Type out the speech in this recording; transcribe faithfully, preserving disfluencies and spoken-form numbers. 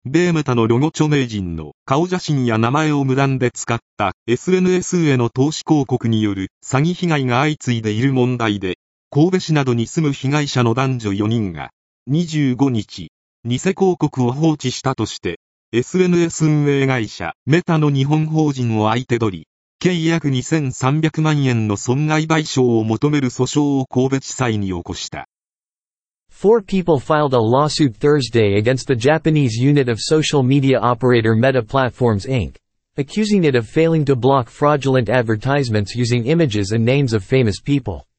米メタのロゴ著名人の顔写真や名前を無断で使った エスエヌエス への投資広告による詐欺被害が相次いでいる問題で、神戸市などに住む被害者の男女よにんがにじゅうごにち、偽広告を放置したとして、エスエヌエス 運営会社メタの日本法人を相手取り、計約にせんさんびゃくまんえんの損害賠償を求める訴訟を神戸地裁に起こした。 Four people filed a lawsuit Thursday against the Japanese unit of social media operator Meta Platforms Incorporated, accusing it of failing to block fraudulent advertisements using images and names of famous people.